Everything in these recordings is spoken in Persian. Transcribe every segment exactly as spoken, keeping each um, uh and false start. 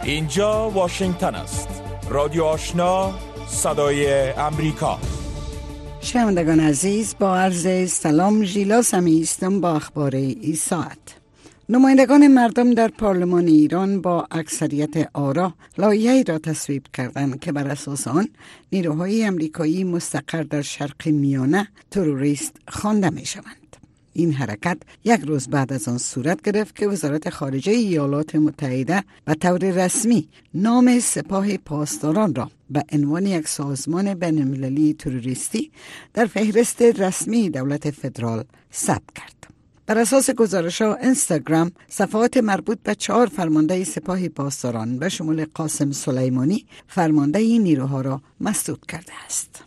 اینجا واشنگتن است. رادیو آشنا، صدای امریکا. شنوندگان عزیز، با عرض سلام، ژیلا سمی هستم با اخبار این ساعت. نمایندگان مردم در پارلمان ایران با اکثریت آرا لایحه‌ای را تصویب کردند که بر اساس آن نیروهای امریکایی مستقر در شرق میانه تروریست خوانده می شوند. این حرکت یک روز بعد از آن صورت گرفت که وزارت خارجه ایالات متحده به طور رسمی نام سپاه پاسداران را به عنوان یک سازمان بین‌المللی تروریستی در فهرست رسمی دولت فدرال ثبت کرد. بر اساس گزارش‌ها، اینستاگرام صفحات مربوط به چهار فرمانده سپاه پاسداران به شمول قاسم سلیمانی فرمانده این نیروها را مسدود کرده است.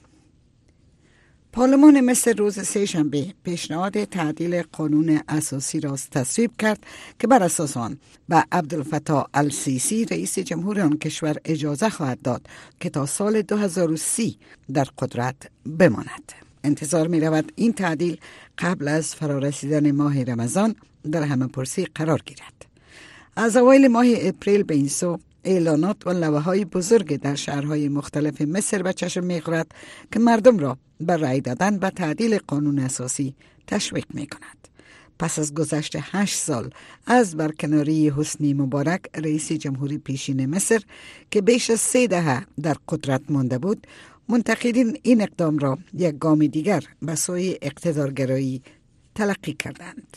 پارلمان مصر روز سه‌شنبه پیشنهاد تعدیل قانون اساسی را تصویب کرد که بر اساس آن به عبدالفتاح السیسی رئیس جمهور آن کشور اجازه خواهد داد که تا سال دو هزار و سی در قدرت بماند. انتظار می رود این تعدیل قبل از فرارسیدن ماه رمضان در همه‌پرسی قرار گیرد. از اوایل ماه اپریل به این سو اعلانات و لوحه‌های بزرگ در شهرهای مختلف مصر به چشم می‌خورد که مردم را بر رأی دادن به تعدیل قانون اساسی تشویق می‌کند. پس از گذشت هشت سال از برکناری حسنی مبارک رئیس جمهوری پیشین مصر که بیش از سه دهه در قدرت مانده بود، منتقدین این اقدام را یک گام دیگر به سوی اقتدارگرایی تلقی کردند.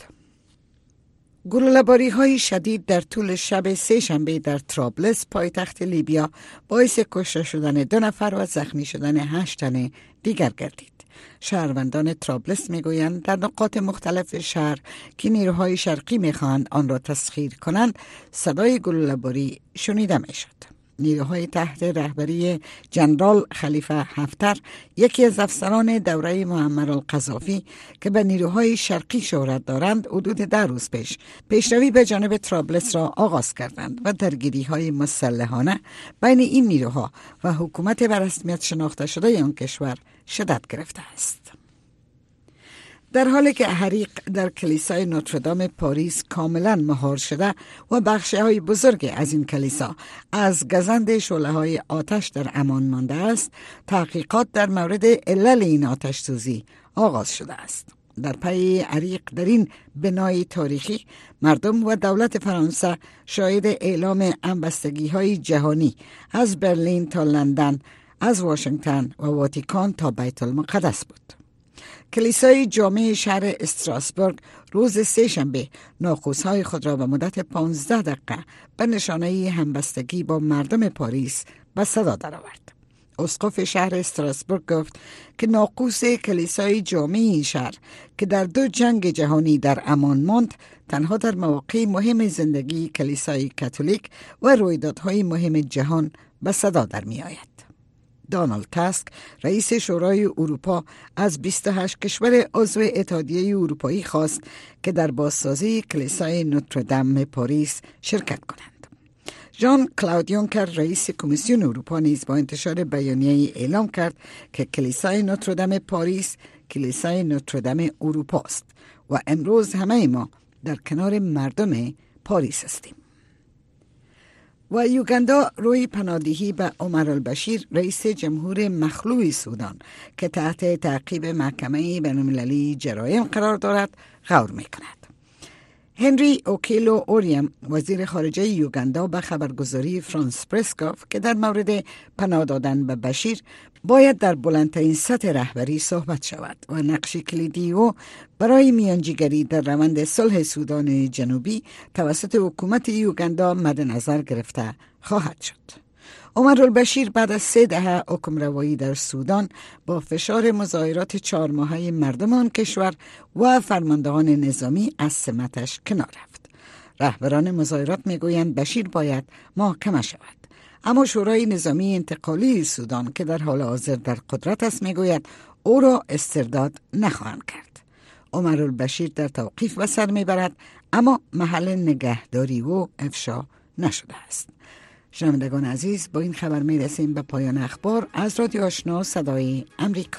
گلوله‌باری های شدید در طول شب سه شنبه در طرابلس پایتخت لیبیا باعث کشته شدن دو نفر و زخمی شدن هشت تن دیگر گردید. شهروندان طرابلس میگویند در نقاط مختلف شهر که نیروهای شرقی میخواهند آن را تسخیر کنند صدای گلوله‌باری شنیده میشد. نیروهای تحت رهبری جنرال خلیفه حفتر، یکی از افسران دوره معمر القذافی که به نیروهای شرقی شهرت دارند، حدود ده روز پیش پیشروی به جانب طرابلس را آغاز کردند و درگیری‌های مسلحانه بین این نیروها و حکومت به رسمیت شناخته شده آن کشور شدت گرفته است. در حالی که حریق در کلیسای نوتردام پاریس کاملا مهار شده و بخش‌های بزرگی از این کلیسا از گزند شعله‌های آتش در امان مانده است، تحقیقات در مورد علل این آتش سوزی آغاز شده است. در پی حریق در این بنای تاریخی، مردم و دولت فرانسه شاهد اعلام همبستگی‌های جهانی از برلین تا لندن، از واشنگتن و واتیکان تا بیت المقدس بود. کلیسای جامع شهر استراسبورگ روز سه شنبه ناقوس‌های خود را به مدت پانزده دقیقه به نشانه همبستگی با مردم پاریس به صدا درآورد. اسقف شهر استراسبورگ گفت که ناقوس کلیسای جامع این شهر که در دو جنگ جهانی در امان ماند، تنها در مواقع مهم زندگی کلیسای کاتولیک و رویدادهای مهم جهان به صدا در می آید. دونالد تاسک، رئیس شورای اروپا، از بیست و هشت کشور عضو اتحادیه اروپایی خواست که در بازسازی کلیسای نوتردام پاریس شرکت کنند. ژان کلاود یونکر، رئیس کمیسیون اروپا، نیز با انتشار بیانیه‌ای اعلام کرد که کلیسای نوتردام پاریس کلیسای نوتردام اروپا است و امروز همه ما در کنار مردم پاریس هستیم. و یوگاندا روی پناهندگی به عمر البشیر، رئیس جمهور مخلوع سودان که تحت تعقیب محکمه بین‌المللی جرایم قرار دارد، غور می‌کند. هنری اوکیلو اوریم، وزیر خارجه یوگاندا، به خبرگزاری فرانس پرس گفت که در مورد پناه دادن به بشیر باید در بلندترین سطح رهبری صحبت شود و نقش کلیدی او برای میانجیگری در روند صلح سودان جنوبی توسط حکومت یوگاندا مد نظر گرفته خواهد شد. عمر البشیر بعد از سه دهه حکمروایی در سودان با فشار مظاهرات چهار ماهه مردم آن کشور و فرماندهان نظامی از سمتش کنار رفت. رهبران مظاهرات میگویند بشیر باید محاکمه شود، اما شورای نظامی انتقالی سودان که در حال حاضر در قدرت است میگوید او را استرداد نخواهند کرد. عمر البشیر در توقیف به سر میبرد، اما محل نگهداری او افشا نشده است. شنوندگان عزیز، با این خبر می رسیم به پایان اخبار از رادیو آشنا صدای امریکا.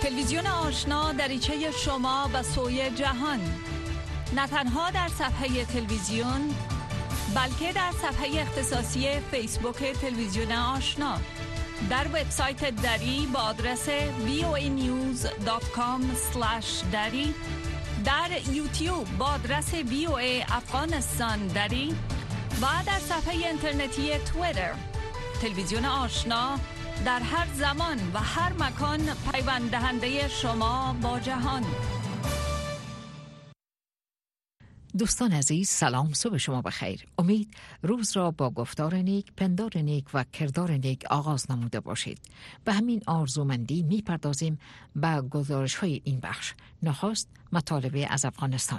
تلویزیون آشنا دریچه شما به سوی جهان، نه تنها در صفحه تلویزیون بلکه در صفحه اختصاصی فیسبوک تلویزیون آشنا، در وبسایت دری با آدرس وی او ای نیوز دات کام اسلش دری، در یوتیوب با آدرس وی او ای افغانستان دری و در صفحه اینترنتی توییتر. تلویزیون آشنا در هر زمان و هر مکان پیوند دهنده شما با جهان. دوستان عزیز، سلام، صبح شما بخیر. امید روز را با گفتار نیک، پندار نیک و کردار نیک آغاز نموده باشید. به همین آرزومندی می پردازیم به گزارش های این بخش. نخست مطالب از افغانستان.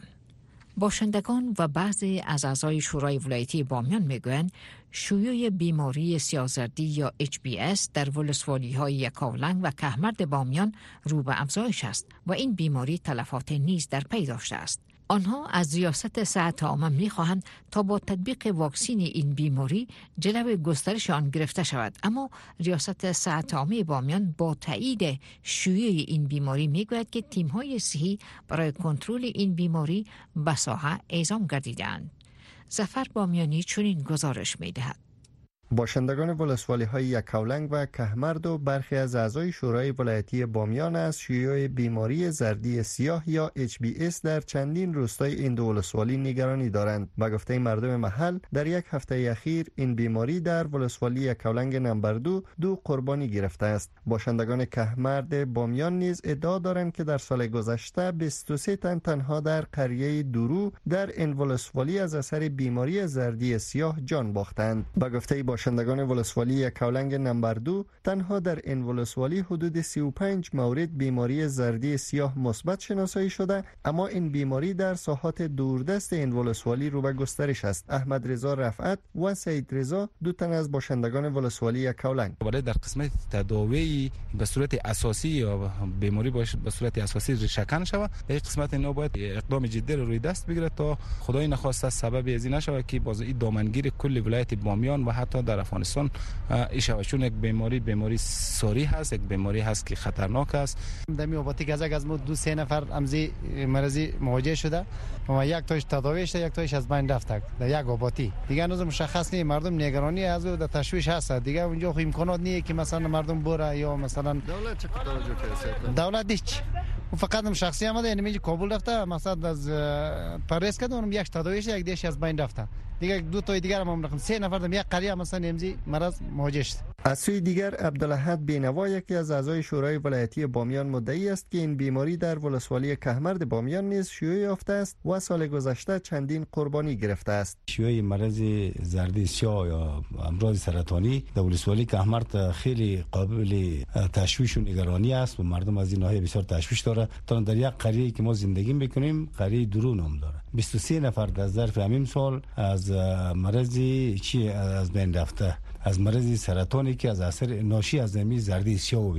باشندگان و بعضی از اعضای شورای ولایتی بامیان میگویند شیوع بیماری سیاه‌زردی یا اچ بی اس در ولسوالی های یکاولنگ و کهمرد بامیان رو به افزایش است و این بیماری تلفات نیز در پی داشته است. آنها از ریاست صحت عامه می‌خواهند تا با تطبیق واکسین این بیماری جلو گسترش آن گرفته شود، اما ریاست صحت عامه بامیان با تایید شیوع این بیماری میگوید که تیم‌های صحی برای کنترل این بیماری به ساحه اعزام گردیده‌اند. ظفر بامیانی چنین گزارش می‌دهد. باشندگان ولسوالی های یکاولنگ و کهمرد و برخی از اعضای شورای ولایتی بامیان از شیوع بیماری زردی سیاه یا اچ بی اس در چندین روستای این دو ولسوالی نگرانی دارند. به گفته مردم محل، در یک هفته اخیر این بیماری در ولسوالی یکاولنگ نمبر دو دو قربانی گرفته است. باشندگان کهمرد بامیان نیز ادعا دارند که در سال گذشته بیست و سه تن تنها در قریه دورو در این ولسوالی از اثر بیماری زردی سیاه جان باختند. به گفته باشندگان ولسوالی یکاولنگ نمبر دو، تنها در این ولسوالی حدود سی و پنج مورد بیماری زردی سیاه مثبت شناسایی شده، اما این بیماری در ساحات دوردست این ولسوالی رو به گسترش است. احمد رضا رفعت و سید رضا، دو تن از باشندگان ولسوالی یکاولنگ، برای در قسمت تداوی به صورت اساسی یا بیماری باشه به صورت اساسی ریشه‌کن شود، این قسمت اینا باید اقدام جدی روی دست بگیره تا خدای نخواسته سبب ازی نشود که باز این دامنگیر کل ولایت بامیان و حتی در افغانستان ایشون چون یک بیماری بیماری ساری هست، یک بیماری هست که خطرناک است. در میوباتی گزک از ما دو سه نفر امزی مرضی مواجه شده و یک تاش تداوی شده، یک تاش از بین رفته در یک آباتی. دیگه هنوز مشخص نیست، مردم نگرانی از و تشویش هست. دیگه اونجا خو امکانات نیست که مثلا مردم بره یا مثلا دولت چه توجه کرده؟ دولت هیچ. و فقط شخصی آمده، یعنی میگه کابل رفته مثلا از پاریس کرد، اونم یک تداوی شده، یک دیش از بین رفته. دیگه دو تا دیگر هم رقم سه نفر در یک قریه مثلا امزی مرض مواجه شد. از سوی دیگر عبدالاحد بینوا، یکی از اعضای شورای ولایتی بامیان، مدعی است که این بیماری در ولسوالی کهمرد بامیان نیز شیوع یافته است و سال گذشته چندین قربانی گرفته است. شیوع مرض زردی سیاه یا امراض سرطانی در ولسوالی کهمرد خیلی قابل تشویش و نگرانی است و مردم از این ناحیه بسیار تشویش داره. تا در یک قریه که ما زندگی میکنیم، قریه درو نام داره، بیست و سه نفر در ظرف همین سال از مرض چی از بین رفته، از مرض سرطانی که از اثر ناشی از زمین زردی سیاه و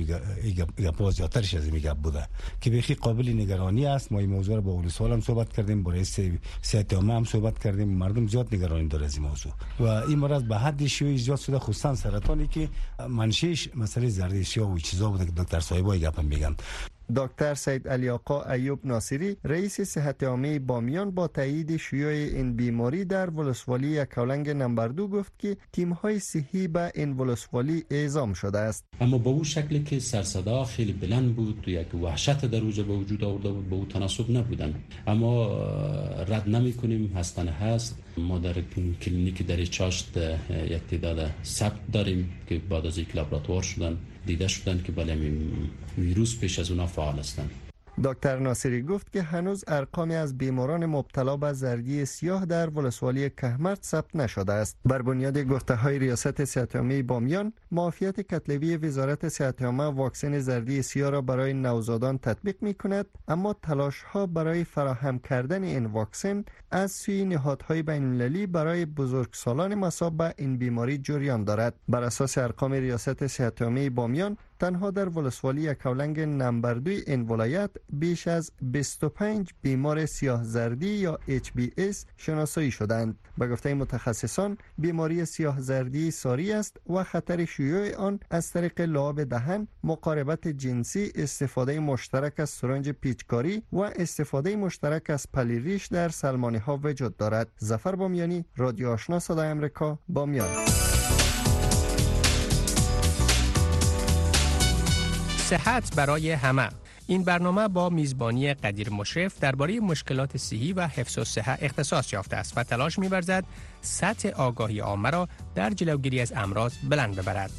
گپ زیادترش از این گپ بوده که بخی قابل نگرانی است. ما این موضوع رو با ولسوال هم صحبت کردیم، با رئیس صحت عامه هم صحبت کردیم. مردم زیاد نگرانی داره از این موضوع و این مرض به حد شیوعی زیاد شده، خصوصا سرطانی که منشأش مسئله زردی سیاه و چیزا بوده که دکتر صاحبای گپ میگن. دکتر سید علی آقا ایوب ناصری، رئیس صحت عامه بامیان، با تایید شیوع این بیماری در ولسوالی یکاولنگ نمبر دو گفت که تیم‌های صحی به این ولسوالی اعزام شده است. اما با اون شکلی که سرصدا خیلی بلند بود و یک وحشت در اوج به وجود آورده بود، با اون تناسب نبودن. اما رد نمی‌کنیم، هستن هست. ما در کلینیک در چاشت یک تعداد ثبت داریم که بعد از یک لابراتوار شدن دیده شدن که بله ویروس پیش از اونا فعال هستند. دکتر ناصری گفت که هنوز ارقامی از بیماران مبتلا به زردی سیاه در ولسوالی کهمرد ثبت نشده است. بر بنیاد گفته‌های ریاست صحت عامه بامیان، معافیت کتلوی وزارت صحت عامه واکسن زردی سیاه را برای نوزادان تطبیق می‌کند، اما تلاش‌ها برای فراهم کردن این واکسن از سوی نهادهای بین‌المللی برای بزرگسالان مصاب به این بیماری جریان دارد. بر اساس ارقام ریاست صحت عامه بامیان، تنها در ولسوالی یکاولنگ نمبر دوی این ولایت بیش از بیست و پنج بیمار سیاه زردی یا اچ بی اس شناسایی شدند. به گفته متخصصان بیماری سیاه زردی ساری است و خطر شیوع آن از طریق لعاب دهن، مقاربت جنسی، استفاده مشترک از سرنج پیچکاری و استفاده مشترک از پلیریش در سلمانی ها وجود دارد. ظفر بامیانی، رادیو آشنا صدای آمریکا، بامیان. صحت برای همه. این برنامه با میزبانی قدیر مشرف درباره مشکلات صحی و حفظ الصحه اختصاص یافته است و تلاش می‌ورزد سطح آگاهی عامه را در جلوگیری از امراض بلند ببرد.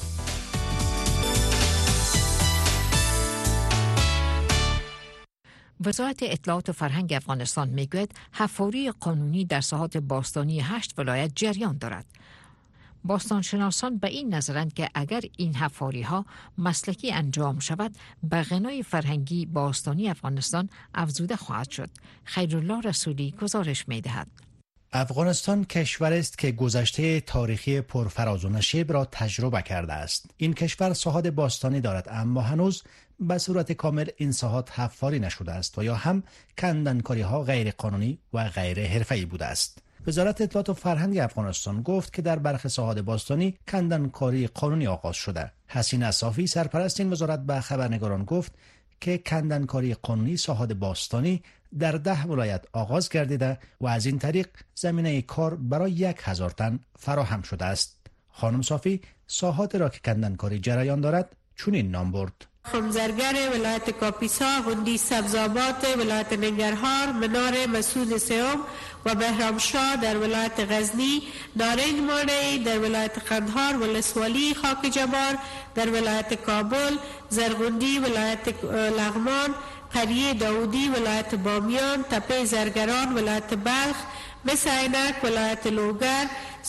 وزارت اطلاعات و فرهنگ افغانستان میگوید حفاری قانونی در ساحات باستانی هشت ولایت جریان دارد. باستانشناسان به این نظرند که اگر این حفاری ها مسلکی انجام شود به غنای فرهنگی باستانی افغانستان افزوده خواهد شد. خیرالله رسولی گزارش می دهد. افغانستان کشور است که گذشته تاریخی پرفراز و نشیب را تجربه کرده است. این کشور ساحات باستانی دارد اما هنوز به صورت کامل این ساحات حفاری نشده است و یا هم کندنکاری ها غیر قانونی و غیر حرفه‌ای بوده است. وزارت اطلاعات و فرهنگ افغانستان گفت که در برخی ساحات باستانی کندنکاری قانونی آغاز شده. حسین اصافی سرپرست این وزارت به خبرنگاران گفت که کندنکاری قانونی ساحات باستانی در ده ولایت آغاز گردیده و از این طریق زمینه کار برای یک هزار تن فراهم شده است. خانم صافی ساحات را که کندنکاری جریان دارد چنین نام برد: خمزرگر ولایت کاپیسا، غندی سبزآباد ولایت ننگرهار، منار مسعود سیوم و بهرامشاه در ولایت غزنی، نارنج ماڼۍ در ولایت قندهار، ولسوالی خاک جبار در ولایت کابل، زرغندی ولایت لغمان، قریه داودی ولایت بامیان، تپه زرگران ولایت بلخ، مس عینک ولایت لوگر،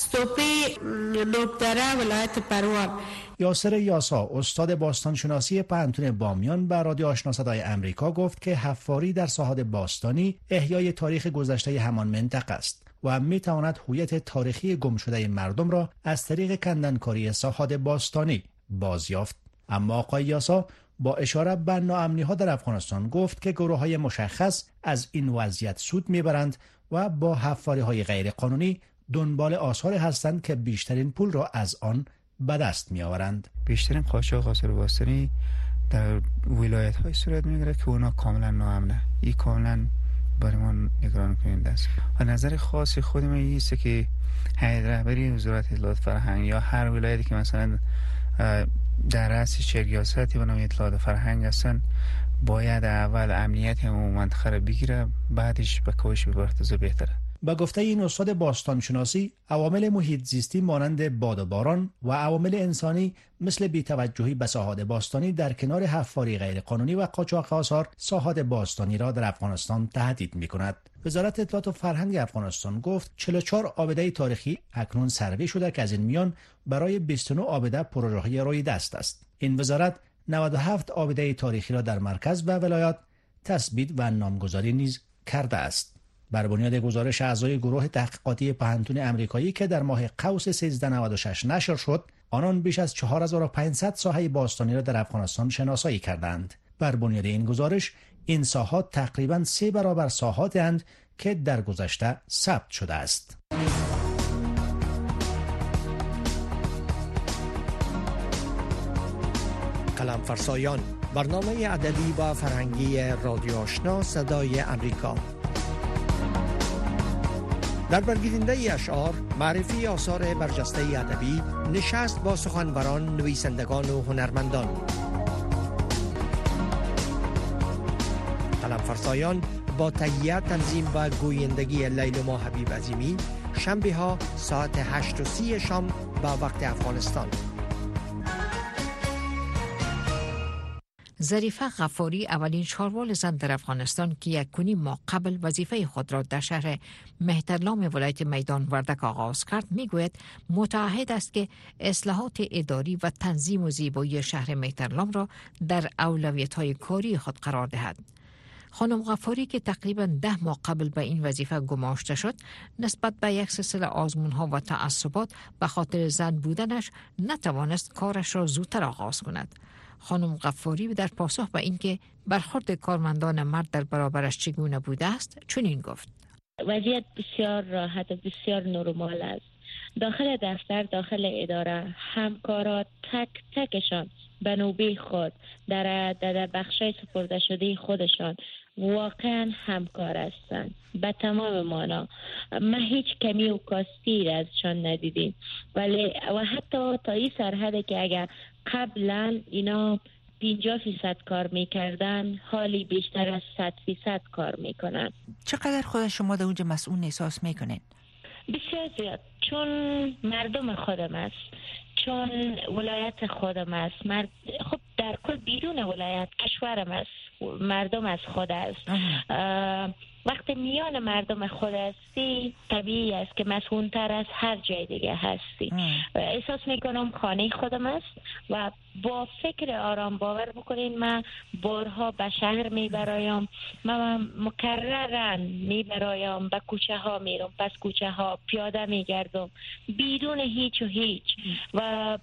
ستوپی نوبدره ولایت پروان. یاسر یاسا استاد باستانشناسی پانتون بامیان به رادیو آشنا صدای امریکا گفت که حفاری در ساحات باستانی احیای تاریخ گذشته همان منطقه است و می تواند هویت تاریخی گم شده مردم را از طریق کندنکاری ساحات باستانی بازیافت. اما آقای یاسا با اشاره به ناامنی ها در افغانستان گفت که گروه های مشخص از این وضعیت سود میبرند و با حفاری های غیر قانونی دنبال آثار هستند که بیشترین پول را از آن به دست می آورند. بیشترین قاچاق آثار باستانی در ولایت های صورت میگیره که اونا کاملا ناامنه. این کاملا برای ما نگران کننده است. و نظر خاص خود من ایست که هیئت رهبری وزارت اطلاعات فرهنگ یا هر ولایتی که مثلا در رأس چرگیاستی به نام اطلاعات فرهنگ هستن باید اول امنیت همون منطقه را بگیره، بعدش به کاوش ببرد بهتره. با گفته این استاد باستانشناسی عوامل محیط زیستی مانند باد و باران و عوامل انسانی مثل بی‌توجهی به ساحات باستانی در کنار حفاری غیرقانونی و قاچاق آثار ساحات باستانی را در افغانستان تهدید می‌کند. وزارت اطلاعات و فرهنگ افغانستان گفت چهل و چهار آبده تاریخی اکنون سروی شده که از این میان برای بیست و نه آبده پروژه‌های روی دست است. این وزارت نود و هفت آبده تاریخی را در مرکز و ولایات تثبیت و نامگذاری نیز کرده است. بر بنیاد گزارش اعضای گروه تحقیقاتی پانتون امریکایی که در ماه قوس سیزده نود و شش نشر شد، آنان بیش از چهار هزار و پانصد ساحه باستانی را در افغانستان شناسایی کردند. بر بنیاد این گزارش این ساحات تقریباً سه برابر ساحاتی اند که در گذشته ثبت شده است. قلم فرسایان، برنامه ادبی و فرهنگی رادیو آشنا صدای امریکا. در برگیرنده اشعار، معرفی آثار برجسته ادبی، نشست با سخنوران، نویسندگان و هنرمندان. قلم فرسایان با تهیه، تنظیم و گویندگی لیلما حبیب عظیمی، شنبه ها ساعت هشت و سی شام با وقت افغانستان. ظریفه غفاری اولین چهاروال زن در افغانستان که یک کنی ماه قبل وظیفه خود را در شهر مهترلام ولایت میدان وردک آغاز کرد میگوید متعهد است که اصلاحات اداری و تنظیم و زیبایی شهر مهترلام را در اولویت‌های کاری خود قرار دهد. خانم غفاری که تقریباً ده ماه قبل به این وظیفه گماشته شد، نسبت به یک سلسله آزمون‌ها و تعصبات به خاطر زن بودنش نتوانست کارش را زودتر آغاز کند. خانم غفاری در پاسخ به اینکه برخورد کارمندان مرد در برابرش چگونه بوده است چنین گفت: وضعیت بسیار راحت و بسیار نرمال است. داخل دفتر، داخل اداره، همکارا تک تکشان به نوبه خود در در بخشای سپرده شده خودشان واقعا همکار هستند به تمام معنا. ما هیچ کمی و کاستی ازشان ندیدیم، ولی و حتی تا این سرحده که اگر قبلا اینا پنجاه فیصد کار میکردن، حالی بیشتر از صد فیصد کار میکنن. چقدر خود شما در اونجا مسئول احساس میکنین؟ بسیار زیاد، چون مردم خودم است، چون ولایت خودم است. مرد... خب در کل بیرون ولایت کشورم است، مردم از خود است. وقتی میان مردم خود هستی طبیعی است که مسئول‌تر از هر جای دیگه هستی. احساس میکنم خانه خودم است و با فکر آرام باور بکنین من بارها به شهر میبرایم، من مکررن میبرایم، به کوچه ها میرم، پس کوچه ها پیاده میگردم بدون هیچ و هیچ و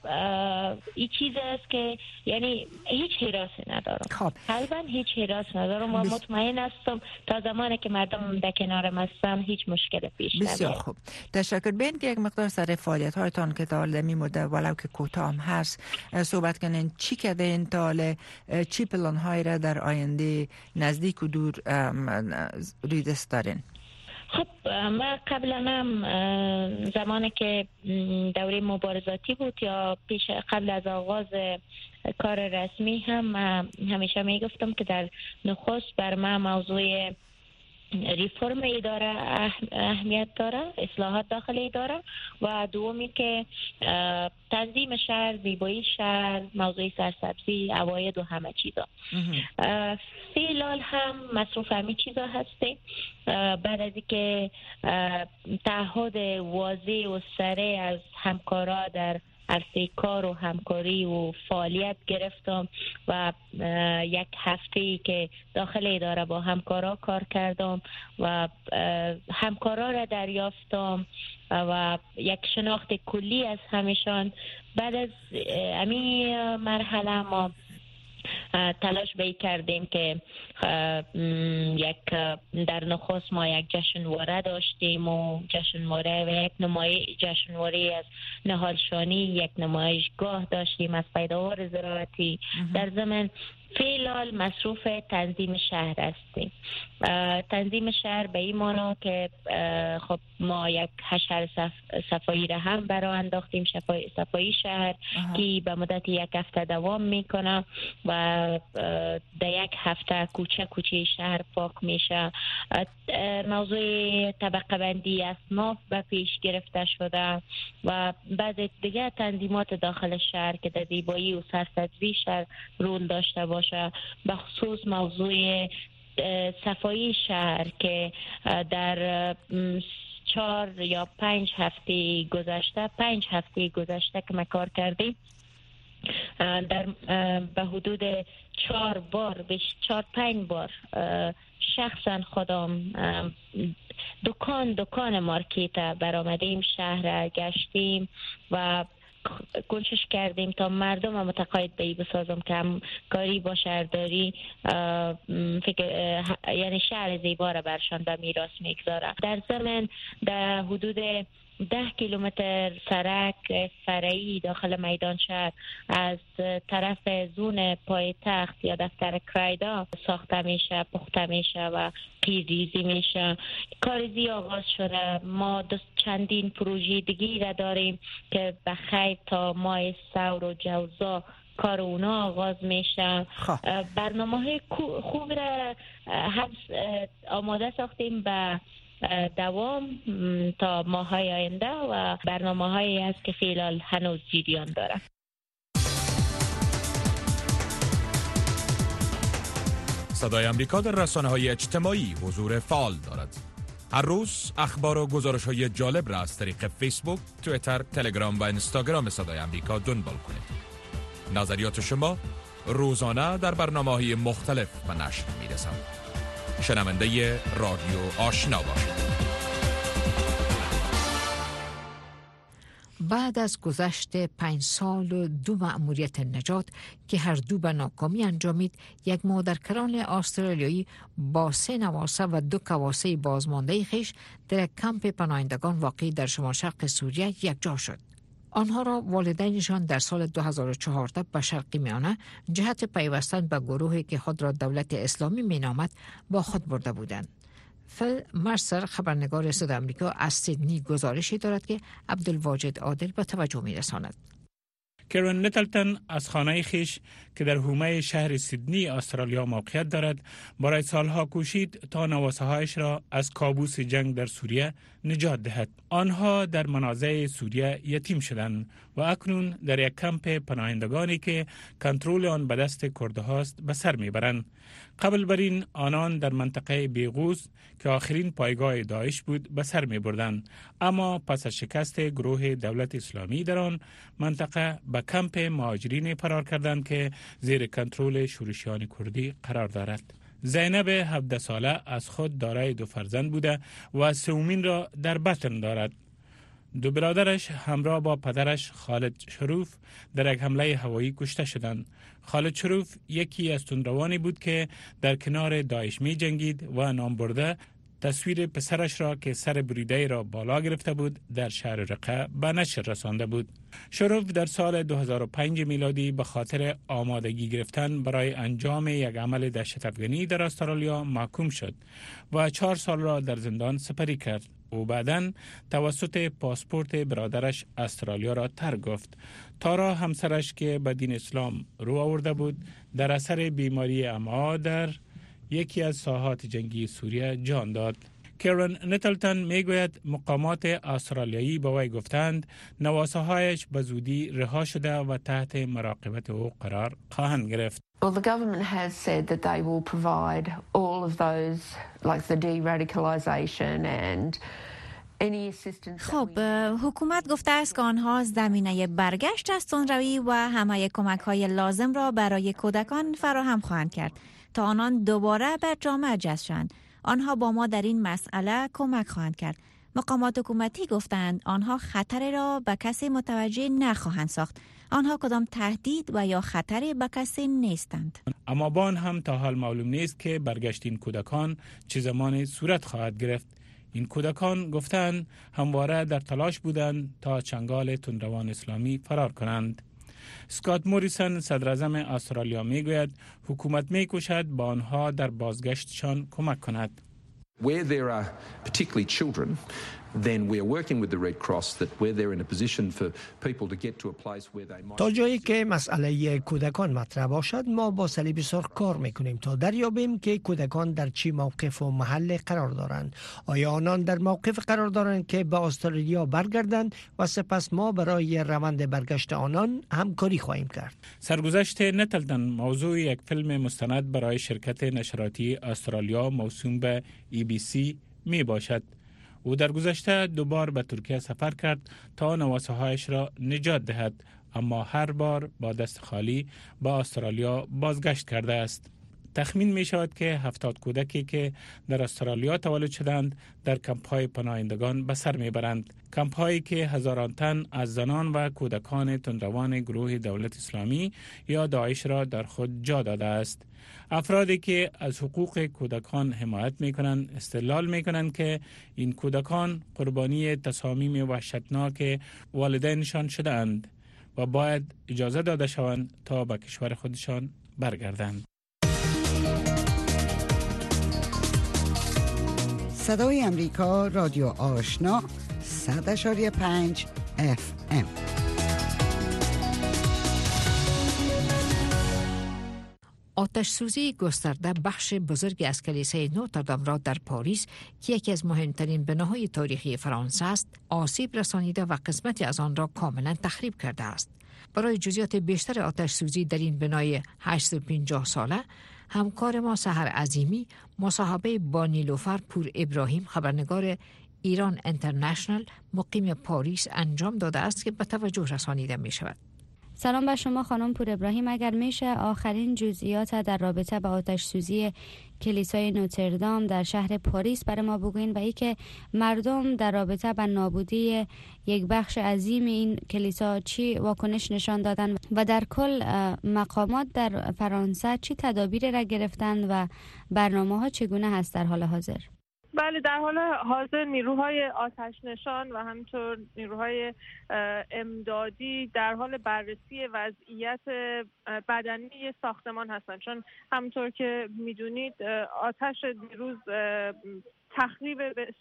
این چیز است که یعنی هیچ حراسی ندارم. خب قلبا هیچ حراس ندارم و مطمئن هستم تا زمانی که مردم در کنارم هستن هیچ مشکل پیش نمیاد. بسیار خوب، تشکر. بین که یک مقدار سر فعالیت هایتان که تا حالا میموده ولو که کوتاه هم هست صحبت کنین، چی کردین تا حالا، چی پلان های را در آینده نزدیک و دور ریدست دارین؟ خب ما قبلا هم زمانی که دوره مبارزاتی بود یا پیش قبل از آغاز کار رسمی هم همیشه می گفتم که در نخست بر ما موضوع ریفرم اداره اهمیت داره، اصلاحات داخل اداره، و دومی که تنظیم شهر، زیبایی شهر، موضوع سرسبزی، عواید و همه چیزا. فعلا هم مصروف همه چیزا هستی. بعد از اینکه تعهد واضح و سریع از همکارا در عرصه کار و همکاری و فعالیت گرفتم و یک هفته‌ای که داخل اداره با همکارا کار کردم و همکارا را دریافتم و یک شناخت کلی از همشان. بعد از همین مرحله ما تلاش بی کردیم که یک در نخست ما یک جشنواره داشتیم و جشنواره و یک نمایش جشنواره از نهالشانی، یک نمایشگاه داشتیم از پیداوار زراعتی. در ضمن فعلا مصروف تنظیم شهر هستیم. تنظیم شهر به این معنا که خب ما یک حشر صف... صفایی را هم برای انداختیم، صفایی, صفایی شهر که به مدت یک هفته دوام میکنه و در یک هفته کوچه کوچه شهر پاک میشه. موضوع طبقه بندی اصناف به پیش گرفته شده و بعض دیگه تنظیمات داخل شهر که در زیبایی و سرسبزی شهر رول داشته باشه، به خصوص موضوع صفایی شهر که در چهار یا پنج هفته گذشته پنج هفته گذشته که ما کار کردیم در به حدود چهار بار به چهار پنج بار شخصا خودم دکان دکان مارکت برآمدیم، شهر گشتیم و کوشش کردیم تا مردم متقاعد به این بسازم که هم کاری با شهرداری فکر یعنی شهر زیبا را برشان به میراث میگذاره. در ضمن در حدود ده کیلومتر سرک فرعی داخل میدان شهر از طرف زون پایتخت یا دفتر کرایدا ساخته میشه، پخته میشه و قیریزی میشه. کاریزی آغاز شده. ما دو چندین پروژه دیگی را داریم که به خیر تا ماه سور و جوزا کار اونا آغاز میشه. برنامه های خوب را هم آماده ساختیم به دوام تا ماهای آینده و برنامه هایی هست که فعلا هنوز جریان داره. صدای امریکا در رسانه‌های اجتماعی حضور فعال دارد. هر روز اخبار و گزارش‌های جالب را از طریق فیسبوک، توییتر، تلگرام و اینستاگرام صدای امریکا دنبال کنید. نظریات شما روزانه در برنامه‌های مختلف و نشر می‌رسند. شنونده رادیو آشنا باشید. بعد از گذشت پنج سال و دو مأموریت نجات که هر دو به ناکامی انجامید، یک مادرکران استرالیایی با سه نواسه و دو کواسه بازمانده خویش در یک کمپ پناهندگان واقع در شمال شرق سوریه یکجا شد. آنها را والدینشان در سال دو هزار و چهارده به شرق میانه جهت پیوستن به گروهی که خود را دولت اسلامی مینامد با خود برده بودند. فل مرسر خبرنگار صدای آمریکا از سیدنی گزارشی دارد که عبدالواجد عادل به توجه می‌رساند. کرن نتلتن از خانه خیش که در حومه شهر سیدنی استرالیا موقعیت دارد برای سالها کوشید تا نواسه هایش را از کابوس جنگ در سوریه نجات دهد. آنها در منازع سوریه یتیم شدند و اکنون در یک کمپ پناهندگانی که کنترل آن به دست کرده هاست به سر میبرند. قبل بر این آنان در منطقه بیغوز که آخرین پایگاه داعش بود به سر می بردند، اما پس از شکست گروه دولت اسلامی در آن منطقه به کمپ مهاجرین فرار کردند که زیر کنترل شورشیان کردی قرار دارد. زینب هفده ساله از خود دارای دو فرزند بوده و سومین را در بطن دارد. دو برادرش همراه با پدرش خالد شروف در یک حمله هوایی کشته شدند. خالد شروف یکی از تندروانی بود که در کنار داعش می جنگید و نام برده تصویر پسرش را که سر بریده را بالا گرفته بود در شهر رقه به نشر رسانده بود. شروف در سال دو هزار و پنج میلادی به خاطر آمادگی گرفتن برای انجام یک عمل دهشت‌افکنی در استرالیا محکوم شد و چهار سال را در زندان سپری کرد. او بعداً توسط پاسپورت برادرش استرالیا را ترک گفت. تارا همسرش که به دین اسلام رو آورده بود در اثر بیماری اما در یکی از ساحات جنگی سوریه جان داد. کرن نتلتن میگوید مقامات استرالیایی با وی گفتند نواسه هایش به زودی رها شده و تحت مراقبت او قرار خواهند گرفت. Well, the government has said that they will provide all of those, like the de-radicalisation and any assistance. خب حکومت گفته است که آنها زمینه برگشت از تندروی و همه کمک‌های لازم را برای کودکان فراهم خواهند کرد تا آنان دوباره به جامعه جذب شوند. آنها با ما در این مسئله کمک خواهند کرد. مقامات حکومتی گفتند آنها خطری را به کسی متوجه نخواهند ساخت. آنها کدام تهدید و یا خطری به کسی نیستند. اما با آن هم تا حال معلوم نیست که برگشت این کودکان چه زمانی صورت خواهد گرفت. این کودکان گفتند همواره در تلاش بودند تا چنگال تندروان اسلامی فرار کنند. اسکات موریسن صدر اعظم استرالیا میگوید حکومت میکوشد با آنها در بازگشتشان کمک کند. Where there are particularly children, then we are working with the Red Cross that where they're in a position for people to get to a place where they might. تا جایی که مسئله کودکان مطرح باشد ما با صلیب سرخ کار میکنیم تا دریابیم که کودکان در چی موقف و محل قرار دارند. آیا آنان در موقف قرار دارند که به استرالیا برگردند و سپس ما برای روند برگشت آنان همکاری خواهیم کرد. سرگذشت نتلتن موضوع یک فیلم مستند برای شرکت نشراتی استرالیا موسوم به ای بی سی می باشد. او در گذشته دوبار به ترکیه سفر کرد تا نواسه هایش را نجات دهد، اما هر بار با دست خالی به استرالیا بازگشت کرده است. تخمین می شود که هفتاد کودکی که در استرالیا تولد شدند در کمپ های پناهندگان به سر می برند. کمپ هایی که هزاران تن از زنان و کودکان تندروان گروه دولت اسلامی یا داعش را در خود جا داده است. افرادی که از حقوق کودکان حمایت می کنند استدلال می کنند که این کودکان قربانی تصامیم وحشتناک والدینشان شده اند و باید اجازه داده شوند تا به کشور خودشان برگردند. صدای امریکا رادیو آشنا صد اشاری پنج اف ام. آتش سوزی گسترده بخش بزرگی از کلیسای نوتردام را در پاریس که یکی از مهمترین بناهای تاریخی فرانسه است آسیب رسانیده و قسمتی از آن را کاملا تخریب کرده است. برای جزئیات بیشتر آتش سوزی در این بنای هشتصد و پنجاه ساله همکار ما سحر عظیمی مصاحبه با نیلوفر پور ابراهیم خبرنگار ایران اینترنشنال مقیم پاریس انجام داده است که به توجه رسانیده می شود. سلام بر شما خانم پور ابراهیم. اگر میشه آخرین جزئیات در رابطه با آتش سوزی کلیسای نوتردام در شهر پاریس برای ما بگوین و ای که مردم در رابطه با نابودی یک بخش عظیم این کلیسا چی واکنش نشان دادن و در کل مقامات در فرانسه چی تدابیری را گرفتن و برنامه ها چگونه هست در حال حاضر؟ بله، در حال حاضر نیروهای آتش نشان و همینطور نیروهای امدادی در حال بررسی وضعیت بدنی ساختمان هستند، چون همونطور که میدونید آتش دیروز تخریب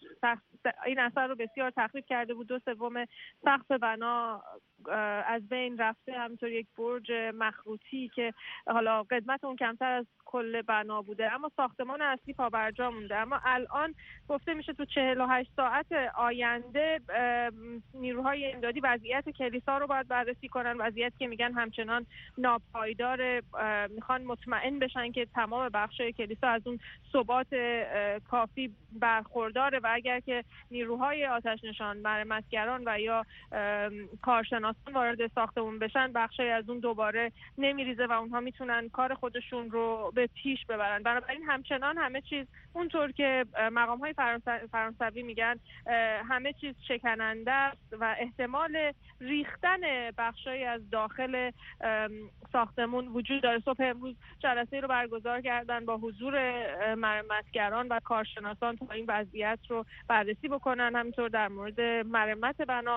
این اثر رو بسیار تخریب کرده بود. دو سوم سقف بنا از بین رفته، همینطور یک برج مخروطی که حالا قدمت اون کمتر از کل بنا بوده، اما ساختمان اصلی پابرجا مونده. اما الان گفته میشه تو چهل و هشت ساعت آینده نیروهای امدادی وضعیت کلیسا رو باید بررسی کنن، وضعیتی که میگن همچنان ناپایدار، میخوان مطمئن بشن که تمام بخشای کلیسا از اون ثبات کافی برخورداره و اگر که نیروهای آتش نشان، مرمتگران و یا کارشناسان وارد ساختمون بشن، بخشای از اون دوباره نمیریزه و اونها میتونن کار خودشون رو به پیش ببرن. بنابراین همچنان همه چیز اونطور که مقام‌های فرانسوی فرانسوی میگن همه چیز شکننده است و احتمال ریختن بخشای از داخل ساختمون وجود داره. صبح امروز جلسه رو برگزار کردن با حضور مرمتگران و کارشناسان تا این وضعیت رو بررسی بکنن، همینطور در مورد مرمت بنا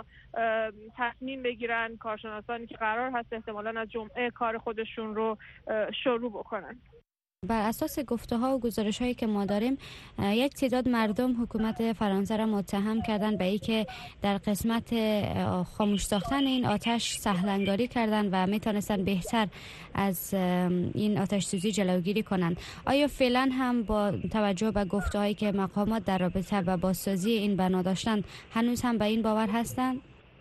تصمیم بگیرن، کارشناسانی که قرار هست احتمالاً از جمعه کار خودشون رو شروع بکنن. بر اساس گفته ها و گزارش هایی که ما داریم، یک تعداد مردم حکومت فرانسه را متهم کردن به اینکه در قسمت خاموش ساختن این آتش سهلنگاری کردن و میتونستن بهتر از این آتش سوزی جلوگیری کنند. آیا فعلا هم با توجه به گفته هایی که مقامات در رابطه با بازسازی این بنا داشتن هنوز هم به این باور هستند؟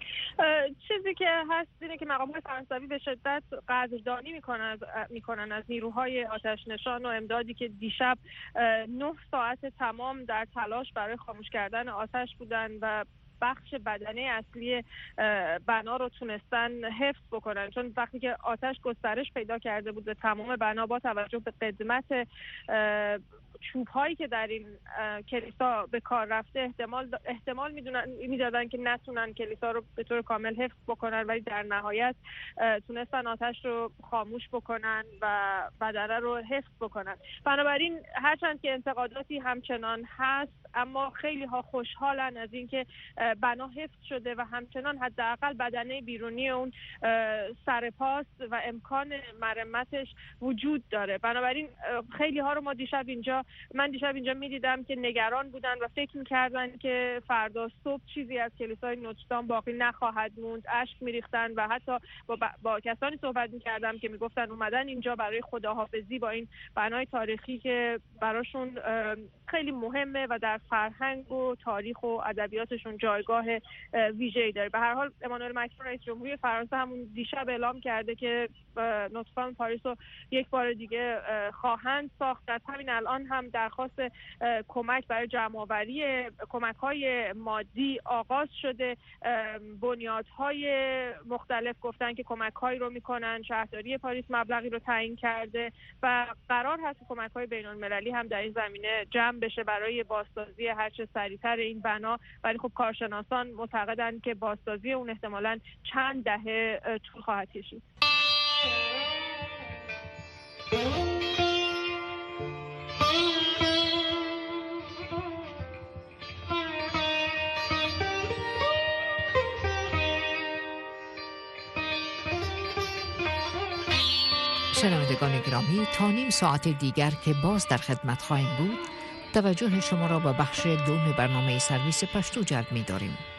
چیزی که هست اینه که مقامات فرانسوی به شدت قدردانی میکنن از میکنن از نیروهای آتش نشان و امدادی که دیشب نه ساعت تمام در تلاش برای خاموش کردن آتش بودن و بخش بدنه اصلی بنا رو تونستن حفظ بکنن، چون وقتی که آتش گسترش پیدا کرده بود به تمام بنا با توجه به قدمت چوب هایی که در این کلیسا به کار رفته احتمال احتمال میدونن میدادن که نتونن کلیسا رو به طور کامل حفظ بکنن، ولی در نهایت تونستن آتش رو خاموش بکنن و بدنه رو حفظ بکنن. بنابراین هرچند که انتقاداتی همچنان هست، اما خیلی ها خوشحالن از اینکه بنا حفظ شده و همچنان حداقل بدنه بیرونی اون سرپاست و امکان مرمتش وجود داره. بنابراین خیلی ها رو ما دیشب اینجا من دیشب اینجا میدیدم که نگران بودن و فکر میکردن که فردا صبح چیزی از کلیسای نوتردام باقی نخواهد موند، اشک میریختن و حتی با, با کسانی صحبت میکردم که میگفتن اومدن اینجا برای خداحافظی با این بنای تاریخی که براشون خیلی مهمه و در فرهنگ و تاریخ و ادبیاتشون جایگاه ویژه‌ای داره. به هر حال امانوئل مکرون رئیس جمهوری فرانسه همون دیشب اعلام کرده که نوتردام پاریس رو یک بار دیگه خواهند ساخت. از همین الان هم درخواست کمک برای جمع‌آوری کمک‌های مادی آغاز شده. بنیادهای مختلف گفتن که کمک‌هایی رو می‌کنن. شهرداری پاریس مبلغی رو تعیین کرده و قرار هست کمک‌های بین‌المللی هم در این زمینه جمع بشه برای بازسازی هرچه سریعتر این بنا، ولی خب کارشناسان معتقدن که بازسازی اون احتمالاً چند دهه طول خواهد کشید. شنوندگان گرامی، تا نیم ساعت دیگر که باز در خدمت خواهیم بود، توجه شما را به بخش دوم برنامه سرویس پشتو جلب می داریم.